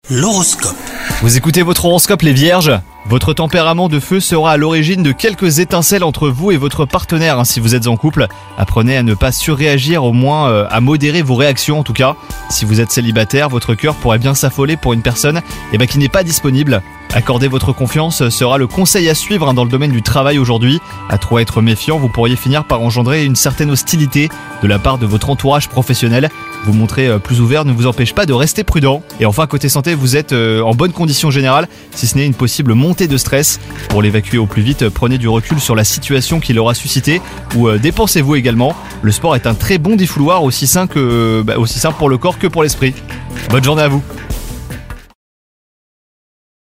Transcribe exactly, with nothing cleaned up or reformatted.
L'horoscope. Vous écoutez votre horoscope les vierges ? Votre tempérament de feu sera à l'origine de quelques étincelles entre vous et votre partenaire hein, si vous êtes en couple. Apprenez à ne pas surréagir, au moins euh, à modérer vos réactions en tout cas. Si vous êtes célibataire, votre cœur pourrait bien s'affoler pour une personne eh ben, qui n'est pas disponible. Accorder votre confiance sera le conseil à suivre hein, dans le domaine du travail aujourd'hui. À trop être méfiant, vous pourriez finir par engendrer une certaine hostilité de la part de votre entourage professionnel. Vous montrer euh, plus ouvert ne vous empêche pas de rester prudent. Et enfin, côté santé, vous êtes euh, en bonne condition générale, si ce n'est une possible montée de stress. Pour l'évacuer au plus vite, prenez du recul sur la situation qu'il aura suscité ou euh, dépensez-vous également. Le sport est un très bon défouloir, aussi sain, que, bah, aussi sain pour le corps que pour l'esprit. Bonne journée à vous.